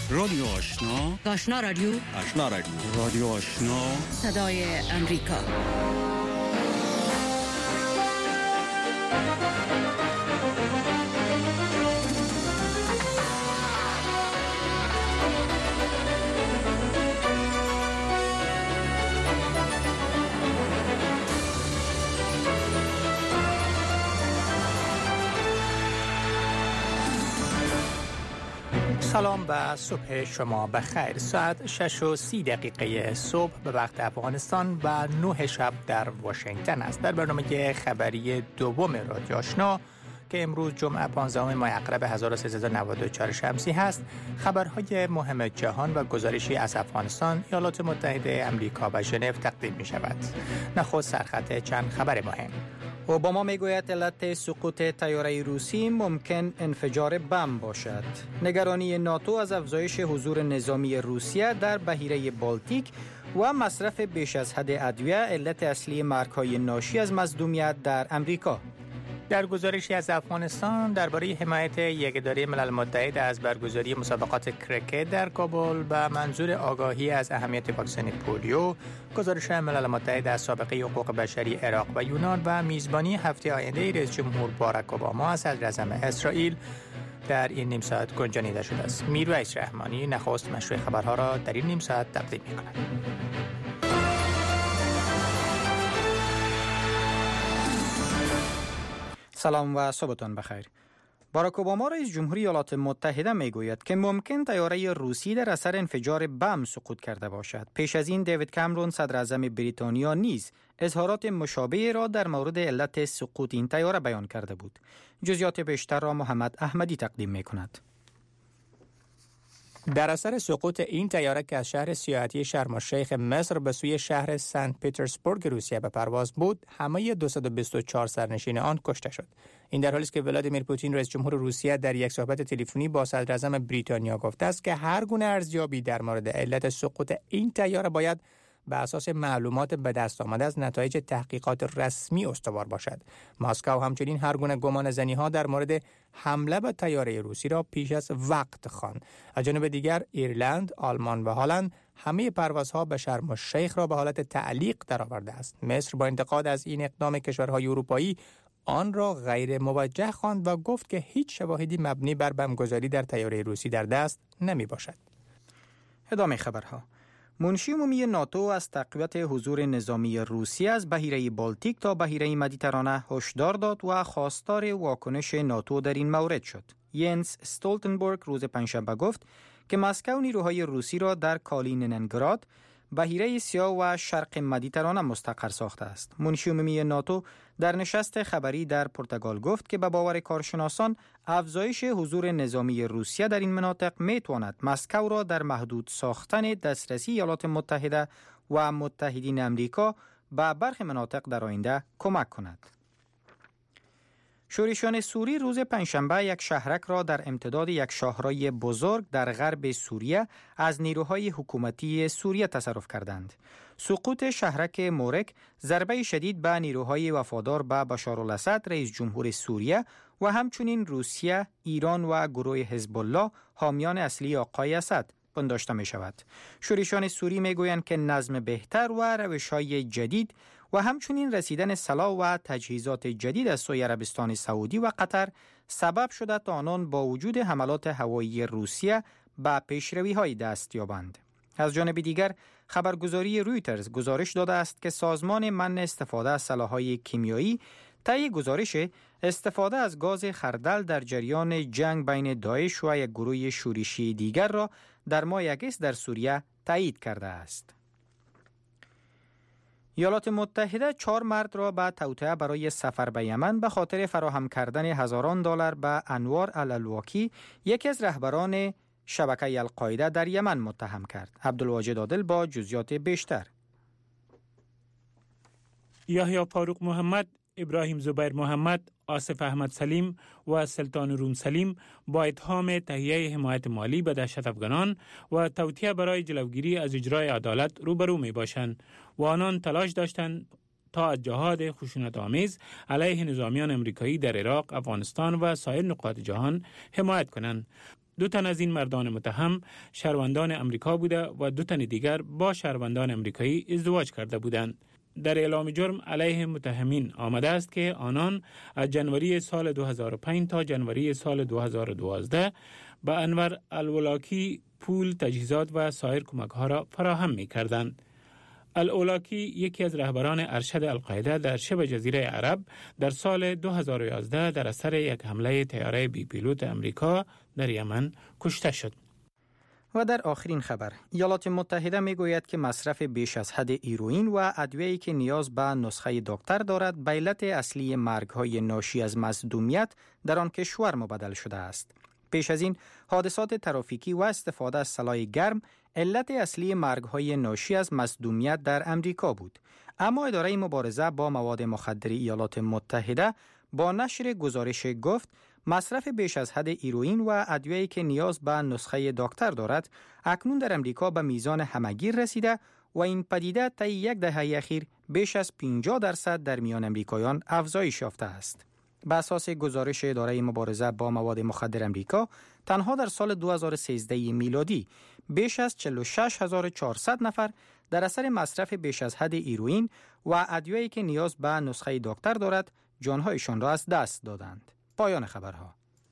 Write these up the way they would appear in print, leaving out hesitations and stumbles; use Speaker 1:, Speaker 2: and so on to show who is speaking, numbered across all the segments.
Speaker 1: رادیو آشنا،
Speaker 2: آشنا رادیو،
Speaker 1: آشنا رادیو، رادیو آشنا،
Speaker 2: صدای امریکا.
Speaker 3: سلام و صبح شما بخیر. ساعت 6:30 صبح به وقت افغانستان و 9 شب در واشنگتن است. در برنامه خبری دوم رادیو آشنا که امروز جمعه 15 ماه عقرب 1394 شمسی هست، خبرهای مهم جهان و گزارشی از افغانستان، ایالات متحده آمریکا و ژنو تقدیم می شود. نخست سرخط چند خبر مهم.
Speaker 4: اوباما میگوید علت سقوط طیاره روسی ممکن انفجار بمب باشد. نگرانی ناتو از افزایش حضور نظامی روسیه در بحیره بالتیک و مصرف بیش از حد ادویه علت اصلی مرگ‌های ناشی از مصدومیت در امریکا.
Speaker 3: در گزارشی از افغانستان درباره حمایت یک اداره ملل متحد از برگزاری مسابقات کرکت در کابل به منظور آگاهی از اهمیت واکسن پولیو، گزارش ملل متحد از سابقه حقوق بشری عراق و یونان و میزبانی هفته آینده رئیس جمهور باراک اوباما از صدراعظم اسرائیل در این نیم ساعت گنجانیده شده است. میرویس رحمانی نخست مشروع خبرها را در این نیم ساعت تقدیم می‌کند.
Speaker 4: سلام و صبحتان بخیر. باراک اوباما رئیس جمهوری ایالات متحده میگوید که ممکن طیاره روسی در اثر انفجار بمب سقوط کرده باشد. پیش از این دیوید کامرون صدراعظم بریتانیا نیز اظهارات مشابه را در مورد علت سقوط این طیاره بیان کرده بود. جزئیات بیشتر را محمد احمدی تقدیم میکند.
Speaker 3: در اثر سقوط این طیاره که از شهر سیاحتی شرم الشیخ مصر به سوی شهر سنت پترزبورگ روسیه به پرواز بود، همه 224 سرنشین آن کشته شد. این در حالی است که ولادیمیر پوتین رئیس جمهور روسیه در یک صحبت تلفنی با صدراعظم بریتانیا گفته است که هر گونه ارزیابی در مورد علت سقوط این طیاره باید به اساس معلومات به دست آمده از نتایج تحقیقات رسمی استوار باشد. مسکو همچنین هر گونه گمان زنی‌ها در مورد حمله به طیاره روسی را پیش از وقت خواند. از جانب دیگر ایرلند، آلمان و هلند همه پروازها به شرم الشیخ را به حالت تعلیق درآورده است. مصر با انتقاد از این اقدام کشورهای اروپایی آن را غیر موجه خواند و گفت که هیچ شواهدی مبنی بر بمبگذاری در طیاره روسی در دست نمی باشد.
Speaker 4: ادامه خبرها. منشی عمومی ناتو از تقویت حضور نظامی روسیه از بحیره بالتیک تا بحیره مدیترانه هشدار داد و خواستار واکنش ناتو در این مورد شد. ینس استولتنبرگ روز پنجشنبه گفت که مسکو نیروهای روسی را در کالینینگراد، بحیره سیاه و شرق مدیترانه مستقر ساخته است. منشی عمومی ناتو در نشست خبری در پرتغال گفت که به باور کارشناسان افزایش حضور نظامی روسیه در این مناطق میتواند مسکو را در محدود ساختن دسترسی ایالات متحده و متحدین امریکا به برخی مناطق در آینده کمک کند. شورشیان سوری روز پنجشنبه یک شهرک را در امتداد یک شاهرای بزرگ در غرب سوریه از نیروهای حکومتی سوریه تصرف کردند. سقوط شهرک مورک ضربه شدید به نیروهای وفادار به بشارالاسد رئیس جمهور سوریه و همچنین روسیه، ایران و گروه حزب الله حامیان اصلی آقای اسد پنداشته می شود. شورشیان سوری می گویند که نظم بهتر و روش‌های جدید و همچنین رسیدن سلاح و تجهیزات جدید از سوی عربستان سعودی و قطر سبب شده تا آنان با وجود حملات هوایی روسیه به پیشروی‌های دست یابند. از جانب دیگر خبرگزاری رویترز گزارش داده است که سازمان منع استفاده از سلاح‌های کیمیایی طی گزارش استفاده از گاز خردل در جریان جنگ بین داعش و یک گروه شورشی دیگر را در ماه اگست در سوریه تایید کرده است. ایالات متحده 4 مرد را به توطئه برای سفر به یمن به خاطر فراهم کردن هزاران دلار به انوار الالواکی، یکی از رهبران شبکه القاعده در یمن متهم کرد. عبدالواجد عادل با جزئیات بیشتر.
Speaker 5: یحیی فاروق محمد، ابراهیم زبیر محمد، آصف احمد سلیم و سلطان روم سلیم با اتهام تهیه حمایت مالی به دهشت افغانان و توطئه برای جلوگیری از اجرای عدالت روبرو می باشند و آنان تلاش داشتند تا از جهاد خشونت‌آمیز علیه نظامیان امریکایی در عراق، افغانستان و سایر نقاط جهان حمایت کنند. 2 تن از این مردان متهم شهروندان امریکا بوده و 2 تن دیگر با شهروندان امریکایی ازدواج کرده بودند. در اعلام جرم علیه متهمین آمده است که آنان از جنوری سال 2005 تا جنوری سال 2012 به انور الولاکی پول، تجهیزات و سایر کمک‌ها را فراهم می‌کردند. الاولاکی یکی از رهبران ارشد القاعده در شبه جزیره عرب در سال 2011 در اثر یک حمله طیاره بی پیلوت امریکا در یمن کشته شد.
Speaker 4: و در آخرین خبر، ایالات متحده میگوید که مصرف بیش از حد هیروئین و ادویه‌ای که نیاز به نسخه دکتر دارد به علت اصلی مرگ‌های ناشی از مصدومیت در آن کشور مبدل شده است. پیش از این حادثات ترافیکی و استفاده از سلاح گرم علت اصلی مرگ‌های ناشی از مصدومیت در امریکا بود. اما اداره مبارزه با مواد مخدر ایالات متحده با نشر گزارش گفت مصرف بیش از حد هیروئین و ادویه‌ای که نیاز به نسخه دکتر دارد اکنون در امریکا به میزان همگیر رسیده و این پدیده طی یک دهه اخیر بیش از 50% در میان امریکایان افزایش یافته است. به اساس گزارش اداره مبارزه با مواد مخدر امریکا، تنها در سال 2013 میلادی بیش از 46400 نفر در اثر مصرف بیش از حد هیروئین و ادویه‌ای که نیاز به نسخه دکتر دارد جانهایشان را از دست دادند. پایان خبرها.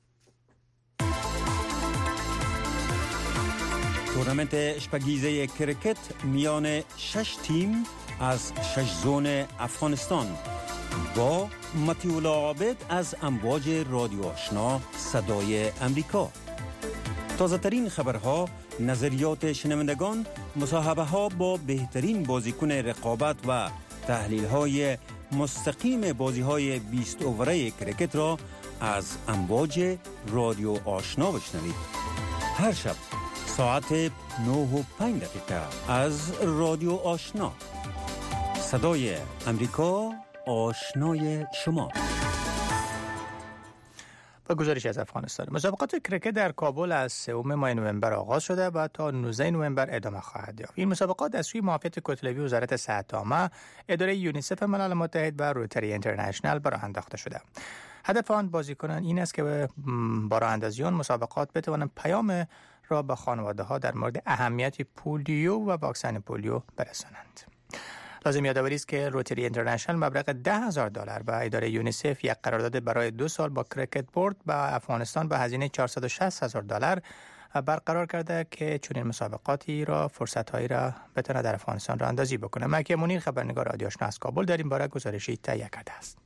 Speaker 1: تورنمنت اشپگیزه کرکت میان 6 تیم از 6 زون افغانستان با متیولا عابد از امواج رادیو آشنا صدای امریکا. تازه ترین خبرها، نظریات شنوندگان، مصاحبه ها با بهترین بازیکن رقابت و تحلیل های مستقیم بازی های 20 اووره کرکت را از امواج رادیو آشنا بشنوید. هر شب ساعت 9:05 از رادیو آشنا صدای امریکا، آشنای شما.
Speaker 3: با گزارش از افغانستان، مسابقات کرکت در کابل از 3 ماه نوامبر آغاز شده و تا 19 نوامبر ادامه خواهد یافت. این مسابقات از سوی معافیت کتلوی وزارت صحت عامه، اداره یونیسف ملل متحد و روتری اینترنشنال برآ انداخته شده. هدف آن بازیکنان این است که با راه اندازی آن مسابقات بتوانند پیام را به خانواده‌ها در مورد اهمیت پولیو و واکسن پولیو برسانند. لازم یادآوری است که روتری اینترنشنال مبلغ $10,000 و اداره یونیسف یک قرارداد برای 2 سال با کرکت بورد به افغانستان به هزینه $460,000 برقرار کرده که چنین مسابقاتی را فرصت‌هایی را بتونه در افغانستان راه اندازی بکنه. مکی منیر، خبرنگار رادیو آشنا از کابل، در این باره گزارشی تهیه کرده است.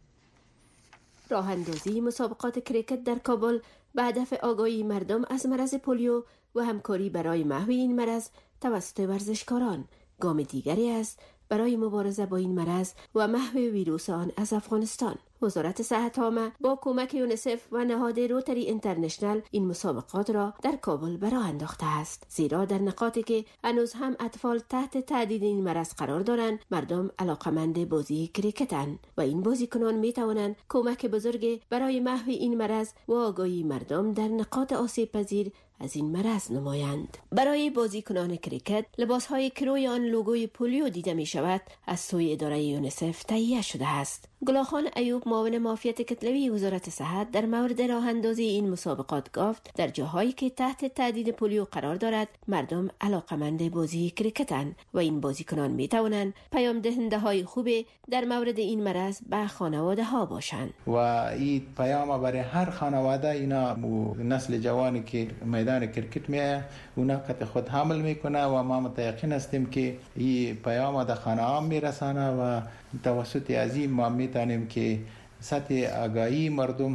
Speaker 6: راه اندازی مسابقات کرکت در کابل به هدف آگاهی مردم از مرض پولیو و همکاری برای محو این مرض توسط ورزشکاران گام دیگری است برای مبارزه با این مرض و محو ویروس آن از افغانستان. وزارت صحت عامه با کمک یونیسف و نهاد روتری اینترنشنال این مسابقات را در کابل برآ انداخته است، زیرا در نقاطی که هنوز هم اطفال تحت تهدید این مرض قرار دارند مردم علاقمند بازی کرکتند و این بازیکنان می توانند کمک بزرگ برای محو این مرض و آگاهی مردم در نقاط آسیب پذیر از این مرض نمایند. برای بازیکنان کرکت لباس‌های که روی آن لوگوی پولیو دیده می شود از سوی اداره یونیسف تهیه شده است. گلاخان ایوب، معاون معافیت کتلوی وزارت صحت، در مورد راه اندازی این مسابقات گفت در جاهایی که تحت تهدید پولیو قرار دارد مردم علاقمند بازی کرکتند و این بازیکنان می توانند پیام دهنده های خوب در مورد این مرض به خانواده ها باشند
Speaker 7: و این پیام برای هر خانواده اینا نسل جوانی که میدان کرکت میه اونا قط خود حمل میکنه و ما متيقن هستیم که این پیام در خانه عام میرسانه و توسط عظیم ما میتونیم که سطح آگاهی مردم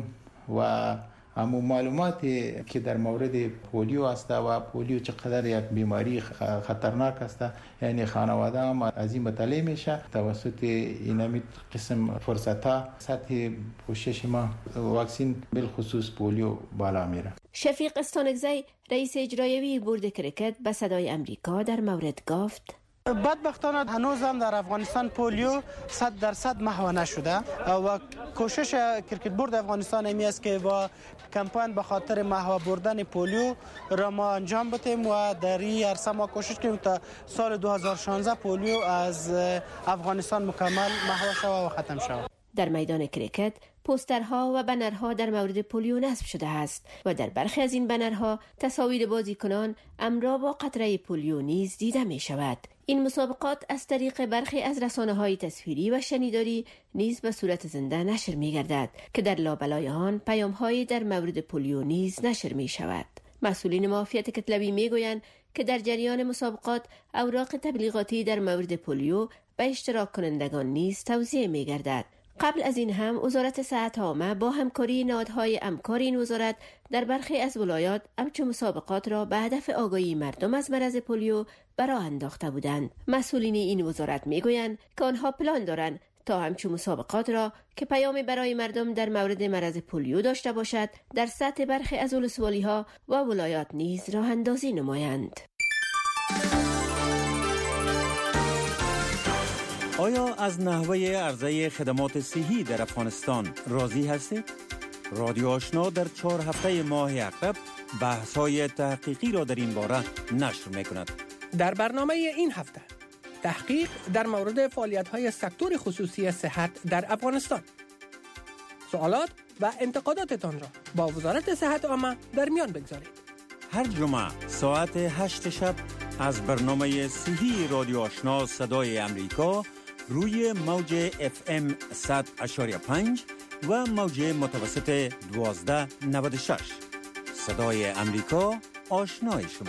Speaker 7: و همو معلوماتی که در مورد پولیو است و پولیو چقدر یک بیماری خطرناک است، یعنی خانواده هم از این مطلع میشه توسط این قسم فرصتها سطح پوشش ما واکسین بالخصوص پولیو بالا میره.
Speaker 6: شفیق استانکزی، رئیس اجرایی بورد کرکت، به صدای امریکا در مورد گفت
Speaker 8: بدبختانه هنوز هم در افغانستان پولیو 100% محو نشده و کوشش کرکت بورد افغانستان این است که با کمپاین به خاطر محو بردن پولیو را ما انجام بدیم و در این عرصه ما کوشش کنیم تا سال 2016 پولیو از افغانستان مکمل محو شود و ختم شود.
Speaker 6: در میدان کرکت پوسترها و بنرها در مورد پولیو نصب شده است و در برخی از این بنرها تصاویر بازیکنان امرا با قطره پولیو نیز دیده می شود. این مسابقات از طریق برخی از رسانه‌های تصویری و شنیداری نیز به صورت زنده نشر می گردد که در لابلای آن پیام‌هایی در مورد پولیو نیز نشر می شود. مسئولین معافیت کتلوی می گویند که در جریان مسابقات اوراق تبلیغاتی در مورد پولیو به اشتراک کنندگان نیز توزیع می گردد. قبل از این هم وزارت صحت عامه با همکاری نهادهای همکار این وزارت در برخی از ولایات همچون مسابقات را به هدف آگاهی مردم از مرض پولیو برآ انداخته بودند. مسئولین این وزارت میگویند که آنها پلان دارند تا همچون مسابقات را که پیامی برای مردم در مورد مرض پولیو داشته باشد در سطح برخی از ولسوالی‌ها و ولایات نیز راه اندازی نمایند.
Speaker 1: آیا از نحوه عرضه خدمات صحی در افغانستان راضی هستید؟ رادیو آشنا در 4 هفته ماه عقب بحث‌های تحقیقی را در این باره نشر می‌کند.
Speaker 9: در برنامه این هفته تحقیق در مورد فعالیت‌های سکتور خصوصی صحت در افغانستان. سوالات و انتقاداتتان را با وزارت صحت عامه در میان بگذارید.
Speaker 1: هر جمعه ساعت 8 شب از برنامه صحی رادیو آشنا صدای امریکا روی موج FM 100.5 و موج متوسط 1296. صدای امریکا، آشنای شما.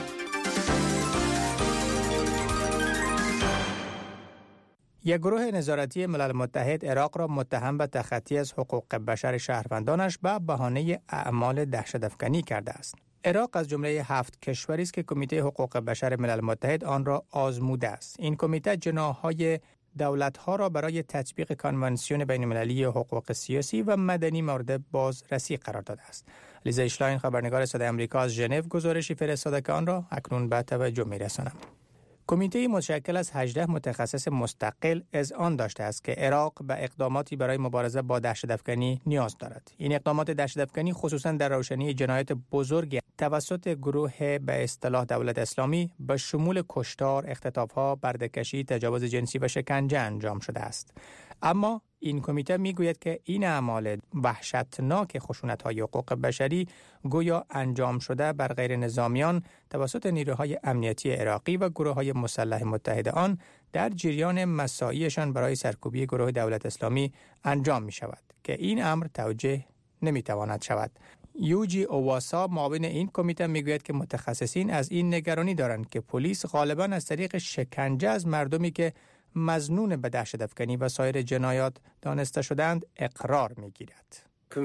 Speaker 3: یک گروه نظارتی ملل متحد عراق را متهم به تخطی از حقوق بشر شهروندانش به بهانه اعمال دهشت‌افکنی کرده است. عراق از جمله 7 کشوری است که کمیته حقوق بشر ملل متحد آن را آزموده است. این کمیته جناح‌های دولت‌ها را برای تطبیق کنوانسیون بین‌المللی حقوق سیاسی و مدنی مورد بازرسی قرار داده است. لیزا اشلاین، خبرنگار صدای آمریکا از ژنو، گزارشی فرستاده که آن را اکنون به توجه می‌رسانم. کمیته متشکل از 18 متخصص مستقل اذعان داشته است که عراق به اقداماتی برای مبارزه با دهشت‌افکنی نیاز دارد. این اقدامات دهشت‌افکنی خصوصاً در روشنی جنایت بزرگ توسط گروه به اصطلاح دولت اسلامی به شمول کشتار، اختطاف‌ها، برده‌کشی، تجاوز جنسی و شکنجه انجام شده است. اما این کمیته میگوید که این اعمال وحشتناک خشونت‌های حقوق بشری گویا انجام شده بر غیر نظامیان توسط نیروهای امنیتی عراقی و گروه‌های مسلح متحد آن در جریان مساعیشان برای سرکوبی گروه دولت اسلامی انجام می شود که این امر توجیه نمی تواند شود. یوجی اواسا، معاون این کمیته، میگوید که متخصصین از این نگرانی دارند که پلیس غالباً از طریق شکنجه از مردمی که مظنون به دهشت‌افکنی و سایر جنایات دانسته شدند اقرار می‌گیرد.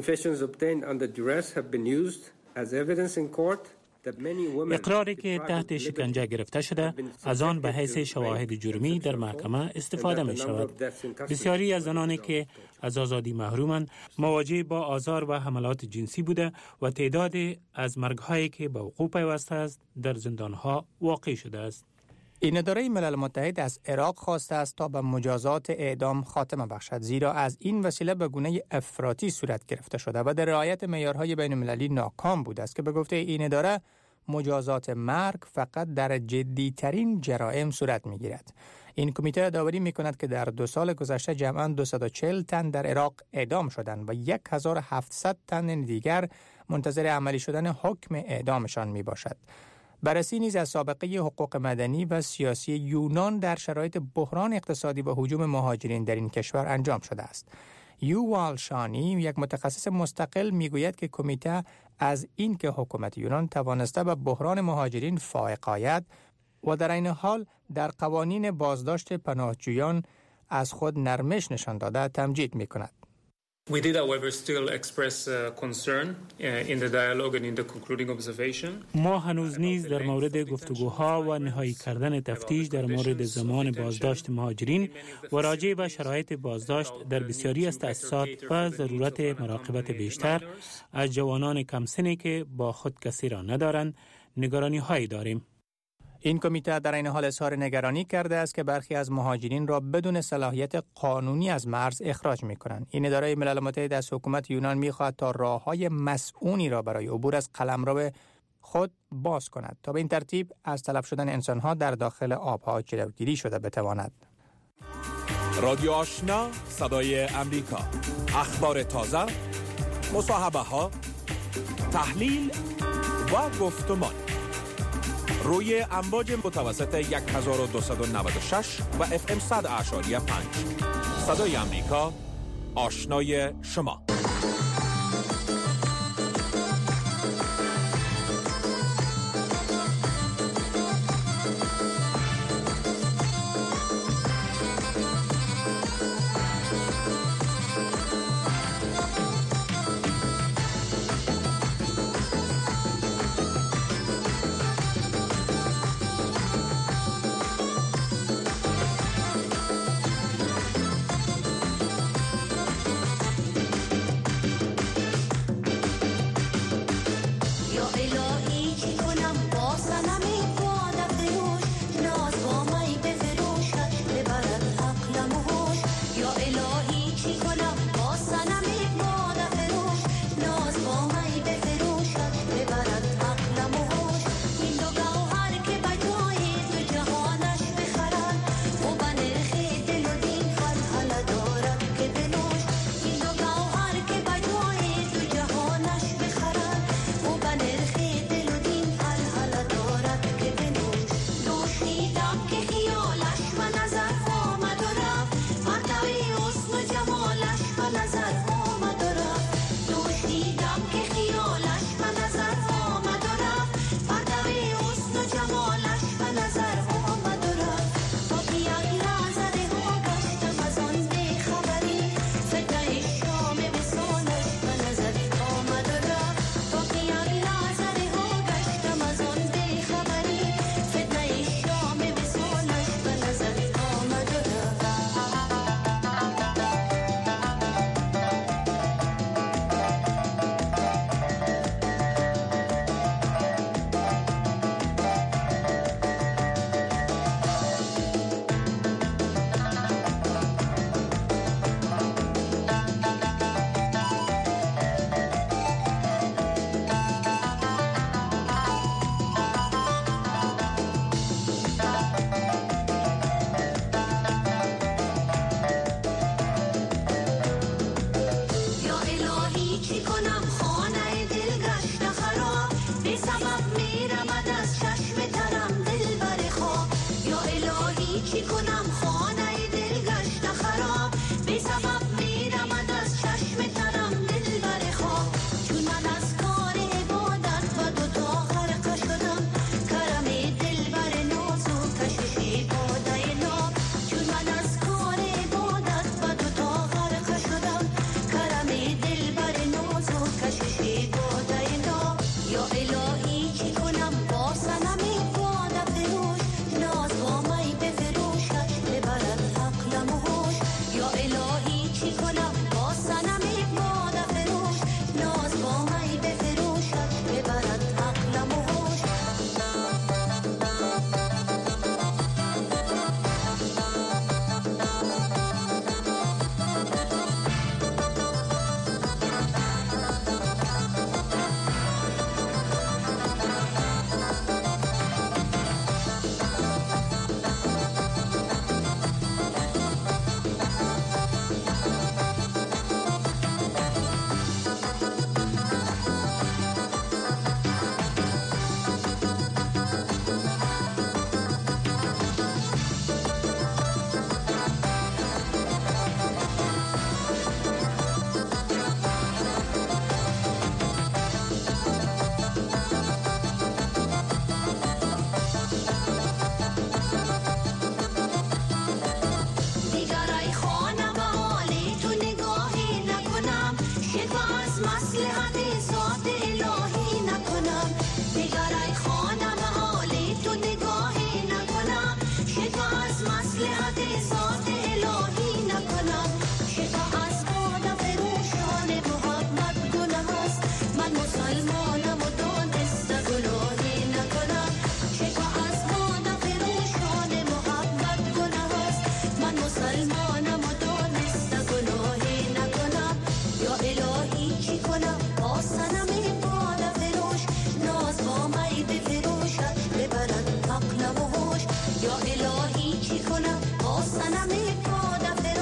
Speaker 5: اقراری که تحت شکنجه گرفته شده از آن به حیث شواهد جرمی در محکمه استفاده می شود. بسیاری از زنانی که از آزادی محرومند مواجه با آزار و حملات جنسی بوده و تعدادی از مرگ‌هایی که به وقوع پیوسته است در زندان‌ها واقع شده است.
Speaker 3: این اداره ملل متحد از عراق خواسته است تا به مجازات اعدام خاتمه بخشد، زیرا از این وسیله به گونه افراطی صورت گرفته شده و در رعایت معیارهای بین‌المللی ناکام بوده است که به گفته این اداره مجازات مرگ فقط در جدی‌ترین جرائم صورت می‌گیرد. این کمیته داوری می‌کند که در 2 سال گذشته جمعاً 240 تن در عراق اعدام شدند و 1700 تن دیگر منتظر عملی شدن حکم اعدامشان میباشد. بررسی نیز از سابقه حقوق مدنی و سیاسی یونان در شرایط بحران اقتصادی و هجوم مهاجرین در این کشور انجام شده است. یووال شانی، یک متخصص مستقل، میگوید که کمیته از این که حکومت یونان توانسته به بحران مهاجرین فائق آید و در این حال در قوانین بازداشت پناهجویان از خود نرمش نشان داده تمجید می‌کند.
Speaker 10: We did, however, still express concern in the dialogue and in the concluding observation.
Speaker 5: ما هنوز نیز در مورد گفتگوها و نهایی کردن تفتیش در مورد زمان بازداشت مهاجرین و راجع به شرایط بازداشت در بسیاری از تأسیسات و ضرورت مراقبت بیشتر از جوانان کمسنی که با خود کسی را ندارند نگرانی‌هایی داریم.
Speaker 3: این کمیته در این حال اظهار نگرانی کرده است که برخی از مهاجرین را بدون صلاحیت قانونی از مرز اخراج می‌کنند. این اداره ملل متحد از حکومت یونان می‌خواهد تا راه‌های مسئونی را برای عبور از قلمرو خود باز کند تا به این ترتیب از تلف شدن انسان‌ها در داخل آب‌ها جلوگیری شده بتواند.
Speaker 11: رادیو آشنا صدای امریکا، اخبار تازه، مصاحبه ها، تحلیل و گفتمان روی امواج متوسط 1296 و FM 100.5. صدای امریکا، آشنای شما.
Speaker 12: یا الهی چی کنم با صنم پا فروش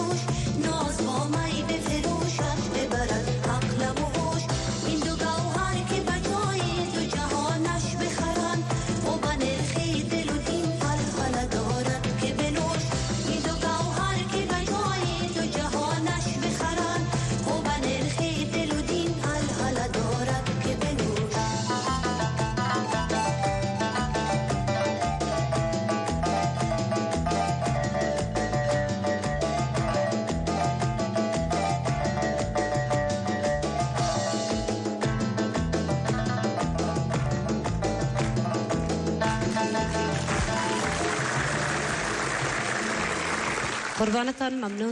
Speaker 2: قربانتان ممنون.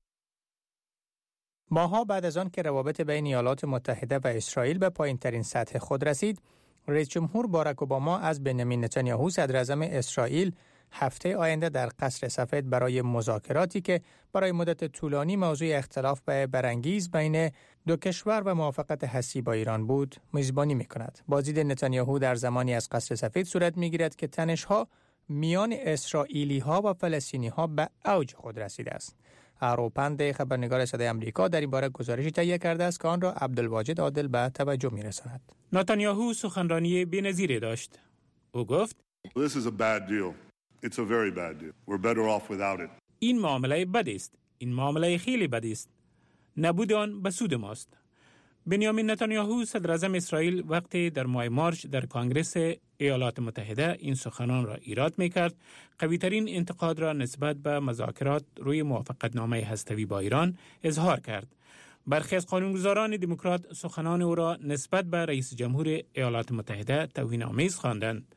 Speaker 3: ماها بعد از آن که روابط بین ایالات متحده و اسرائیل به پایین‌ترین سطح خود رسید، رئیس جمهور باراک اوباما از بنیامین نتانیاهو صدر اعظم اسرائیل هفته آینده در قصر سفید برای مذاکراتی که برای مدت طولانی موضوع اختلاف برانگیز بین دو کشور و موافقت هستی با ایران بود، میزبانی می‌کند. بازدید نتانیاهو در زمانی از قصر سفید صورت می‌گیرد که تنش‌ها میان اسرائیلی‌ها و فلسطینی‌ها به اوج خود رسیده است. اروپند خبرنگار صدای آمریکا در این باره گزارشی تهیه کرده است که آن را عبدالواجد عادل به توجه می‌رساند.
Speaker 5: نتانیاهو سخنرانی بی‌نظیری داشت. او گفت:
Speaker 12: This is a bad deal. It's a very bad deal. We're better off without it.
Speaker 5: این معامله بد است. این معامله خیلی بد است. نبود آن به سود ماست. بنیامین نتانیاهو صدر اعظم اسرائیل وقتی در ماه مارچ در کنگره ایالات متحده این سخنان را ایراد می‌کرد، قوی‌ترین انتقاد را نسبت به مذاکرات روی موافقتنامه هسته‌ای با ایران اظهار کرد. برخی از قانونگذاران دموکرات سخنان او را نسبت به رئیس جمهور ایالات متحده توهین‌آمیز خواندند.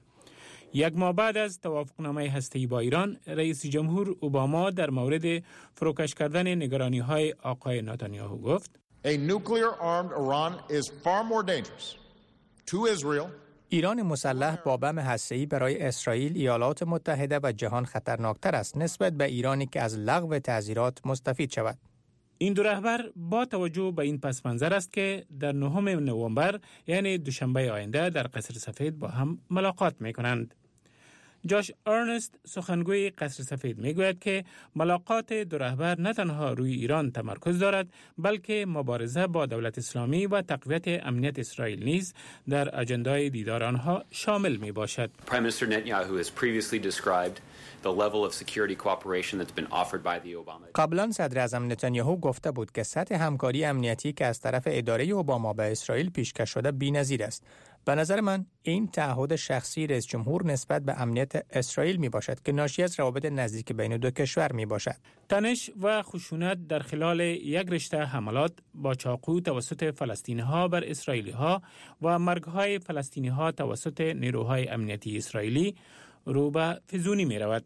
Speaker 5: یک ماه بعد از توافقنامه هسته‌ای با ایران، رئیس جمهور اوباما در مورد فروکش کردن نگرانی‌های آقای نتانیاهو گفت:
Speaker 13: A nuclear-armed Iran is far more dangerous to Israel.
Speaker 3: ایران مسلح با بم هسته‌ای برای اسرائیل، ایالات متحده و جهان خطرناکتر است نسبت به ایرانی که از لغو تعزیرات مستفید شود.
Speaker 5: این دو رهبر با توجه به این پس منظر است که در 9 نوامبر یعنی دوشنبه آینده در قصر سفید با هم ملاقات می‌کنند. جاش ارنست سخنگوی قصر سفید میگوید که ملاقات دو رهبر نه تنها روی ایران تمرکز دارد بلکه مبارزه با دولت اسلامی و تقویت امنیت اسرائیل نیز در اجندای دیدار آنها شامل می باشد.
Speaker 14: Prime Minister Netanyahu has previously described the level of security cooperation that's been offered by the Obama.
Speaker 3: قبلا صدر اعظم نتانیاهو گفته بود که سطح همکاری امنیتی که از طرف اداره اوباما به اسرائیل پیشکش شده بی‌نظیر است. به نظر من این تعهد شخصی رئیس جمهور نسبت به امنیت اسرائیل می باشد که ناشی از روابط نزدیک بین دو کشور می باشد.
Speaker 5: تنش و خشونت در خلال یک رشته حملات با چاقو توسط فلسطینی‌ها بر اسرائیلی‌ها و مرگ‌های فلسطینی‌ها توسط نیروهای امنیتی اسرائیلی رو به فزونی می رود.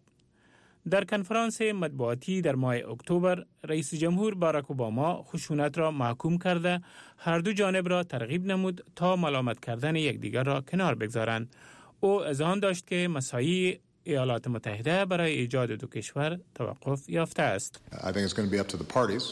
Speaker 5: در کنفرانس مطبوعاتی در ماه اکتبر، رئیس جمهور باراک اوباما خشونت را محکوم کرده هر دو جانب را ترغیب نمود تا ملامت کردن یکدیگر را کنار بگذارند. او اذعان داشت که مساعی ایالات متحده برای ایجاد دو کشور توقف یافته است.
Speaker 13: I think it's going to be up to the parties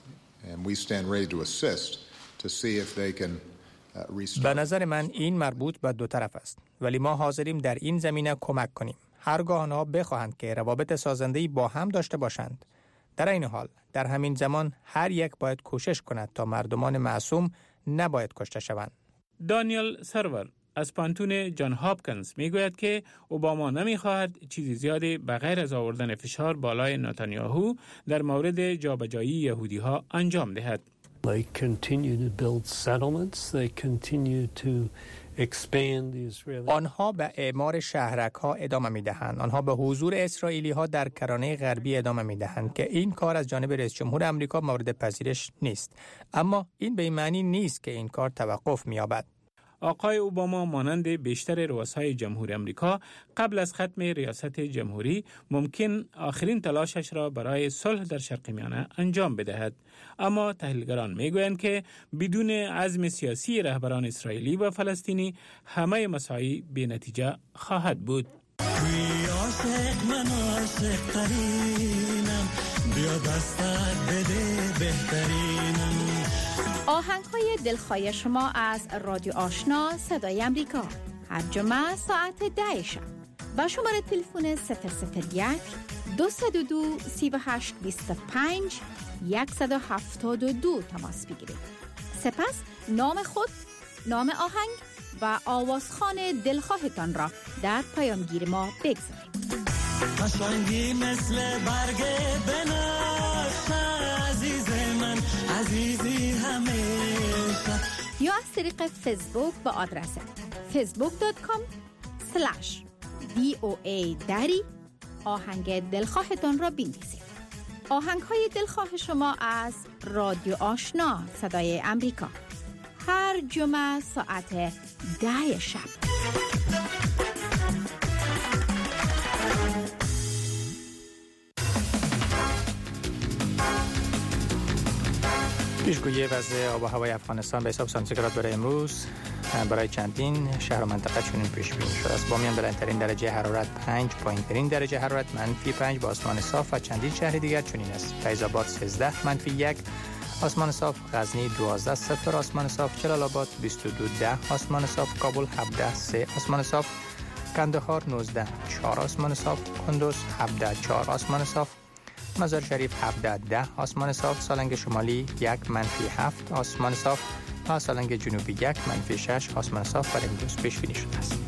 Speaker 13: and we stand ready to assist to see if they can restart.
Speaker 3: به نظر من این مربوط به دو طرف است، ولی ما حاضریم در این زمینه کمک کنیم. هرگاه آنها بخواهند که روابط سازنده‌ای با هم داشته باشند. در این حال در همین زمان هر یک باید کوشش کند تا مردمان معصوم نباید کشته شوند.
Speaker 5: دانیل سرور از پانتون جان هاپکینز میگوید که اوباما نمیخواهد چیزی زیادی بغیر از آوردن فشار بالای نتانیاهو در مورد جابجایی یهودی‌ها انجام دهد.
Speaker 15: They continue to build settlements. They continue to expand the Israeli.
Speaker 3: آنها به اعمار شهرک‌ها ادامه می‌دهند. آنها به حضور اسرائیلی‌ها در کرانه غربی ادامه می‌دهند که این کار از جانب رئیس جمهور آمریکا مورد پذیرش نیست. اما این به این معنی نیست که این کار توقف می‌یابد.
Speaker 5: آقای اوباما مانند بیشتر رؤسای جمهور آمریکا قبل از ختم ریاست جمهوری ممکن آخرین تلاشش را برای صلح در شرق میانه انجام بدهد. اما تحلیلگران میگویند که بدون عزم سیاسی رهبران اسرائیلی و فلسطینی همه مساعی بی نتیجه خواهد بود.
Speaker 2: آهنگ‌های دلخواه شما از رادیو آشنا صدای آمریکا هر جمعه ساعت 10 شب با شماره تلفن 001 202 38 25 172 تماس بگیرید. سپس نام خود، نام آهنگ و آوازخوان دلخواهتان را در پیامگیر ما بگذارید.
Speaker 16: قشنگی مثل برگ بنفشه عزیز من عزیزی همیشه،
Speaker 2: یا از طریق فیسبوک با آدرس facebook.com/VOA دری آهنگ دلخواهتان را بنویسید. آهنگ‌های دلخواه شما از رادیو آشنا صدای آمریکا هر جمعه ساعت 10 شب.
Speaker 3: پیشگویی وضع آب و هوای افغانستان به حساب سانتیگراد برای امروز برای چندین شهر و منطقه چنین پیش بینی شده است. بامیان بلندترین درجه حرارت 5، پایینترین درجه حرارت -5 با آسمان صاف و چندین شهر دیگر چنین است. فیض آباد 13 -1 آسمان صاف، غزنی 12 0 آسمان صاف، جلال آباد 22 10 آسمان صاف، کابل 17 3 آسمان صاف، کندهار 19 4 آسمان صاف، کندوز 17 4 آسمان صاف، مزار شریف 17 10 آسمان صاف، سالنگ شمالی 1 -7 آسمان صاف و سالنگ جنوبی 1 -6 آسمان صاف برای امروز پیش بینی شده است.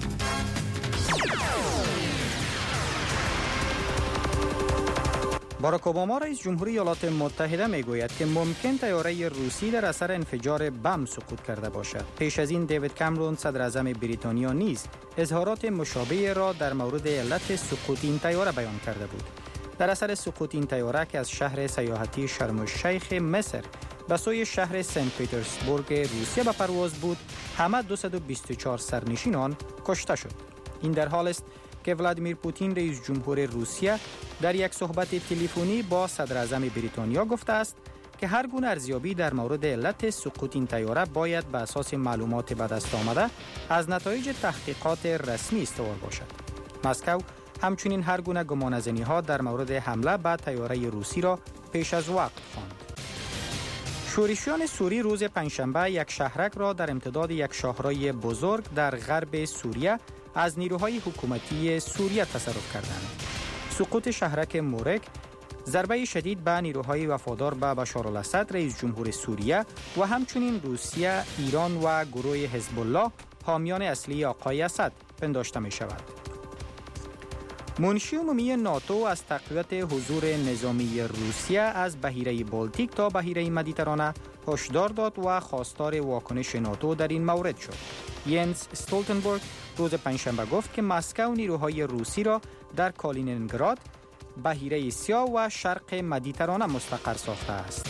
Speaker 4: باراک اوباما رئیس جمهوری ایالات متحده میگوید که ممکن طیاره روسی در اثر انفجار بم سقوط کرده باشد. پیش از این دیوید کامرون صدر اعظم بریتانیا نیز اظهارات مشابه را در مورد علت سقوط این طیاره بیان کرده بود. در اثر سقوط این طیاره که از شهر سیاحتی شرم الشیخ مصر به سوی شهر سنت پترزبورگ روسیه به پرواز بود، همه 224 سرنشین آن کشته شد. این در حال است که ولادیمیر پوتین رئیس جمهور روسیه در یک صحبت تلفنی با صدر اعظم بریتانیا گفته است که هر گونه ارزیابی در مورد علت سقوط این طیاره باید بر اساس معلومات به دست آمده از نتایج تحقیقات رسمی استوار باشد. مسکو همچنین هر گونه گمانه‌زنی‌ها در مورد حمله به طیاره روسی را پیش از وقت خواند. شورشیان سوری روز پنجشنبه یک شهرک را در امتداد یک شاهرای بزرگ در غرب سوریه از نیروهای حکومتی سوریه تصرف کردند. سقوط شهرک مورک ضربه شدید به نیروهای وفادار به بشارالاسد رئیس جمهور سوریه و همچنین روسیه، ایران و گروه حزب الله حامیان اصلی آقای اسد پنداشته می شود. منشی عمومی ناتو از تقویت حضور نظامی روسیه از بحیره بالتیک تا بحیره مدیترانه هشدار داد و خواستار واکنش ناتو در این مورد شد. ینس استولتنبرگ روز پنجشنبه گفت که مسکو نیروهای روسی را در کالینینگراد، بحیره سیاه و شرق مدیترانه مستقر ساخته است.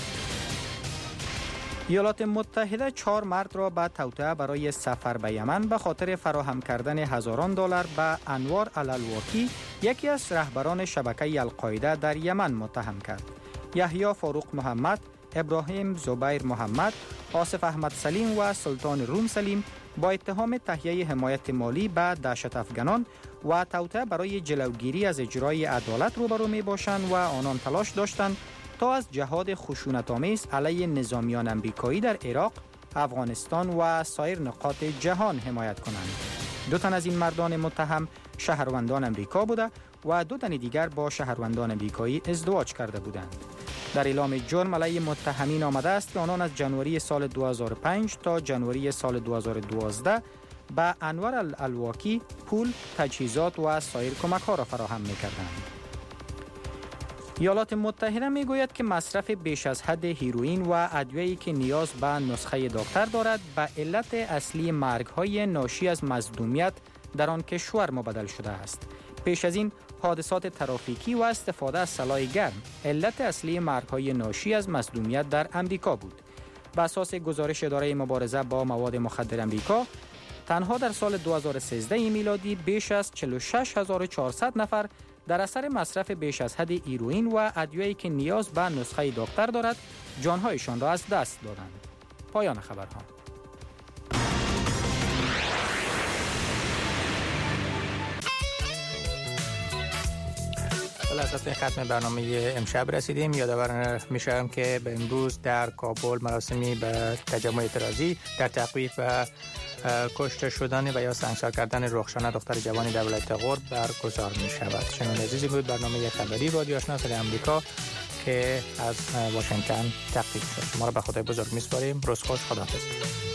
Speaker 4: ایالات متحده 4 مرد را به توطئه برای سفر به یمن به خاطر فراهم کردن هزاران دلار به انوار الالواکی، یکی از رهبران شبکه القاعده در یمن متهم کرد. یحیی فاروق محمد، ابراهیم زبیر محمد، آصف احمد سلیم و سلطان روم سلیم با اتهام تهیه حمایت مالی به دهشت افغانان و توطئه برای جلوگیری از اجرای عدالت روبرو می باشند و آنان تلاش داشتند تا از جهاد خشونت‌آمیز علیه نظامیان امریکایی در عراق، افغانستان و سایر نقاط جهان حمایت کنند. 2 تن از این مردان متهم شهروندان امریکا بوده و 2 تن دیگر با شهروندان امریکایی ازدواج کرده بودند. در اعلام جرم علیه متهمین آمده است که آنان از جنوری سال 2005 تا جنوری سال 2012 به انوار الالواکی پول، تجهیزات و سایر کمک‌ها را فراهم می‌کردند. ایالات متحده میگوید که مصرف بیش از حد هیروئین و ادویه‌ای که نیاز به نسخه دکتر دارد به علت اصلی مرگ‌های ناشی از مصدومیت در آن کشور مبدل شده است. پیش از این حادثات ترافیکی و استفاده از سلاح گرم علت اصلی مرگ‌های ناشی از مصدومیت در امریکا بود. بر اساس گزارش اداره مبارزه با مواد مخدر امریکا، تنها در سال 2013 میلادی بیش از 46400 نفر در اثر مصرف بیش از حد هیروئین و ادویه‌ای که نیاز به نسخه دکتر دارد جانهایشان را از دست دادند. پایان خبرها.
Speaker 3: لحظات ختم برنامه امشب رسیدیم. یادآور میشم که به امروز در کابل مراسمی به تجمع اعتراضی در تعقیب و کشته شدن و یا سنگسار کردن رخشانه دختر جوانی در ولایت غرب برگزار می شود. شنوندگان عزیزی بود برنامه خبری رادیو آشنا صدای آمریکا که از واشنگتن تقدیم شد. ما را به خدای بزرگ میسپاریم. روز خوش، خداحافظ.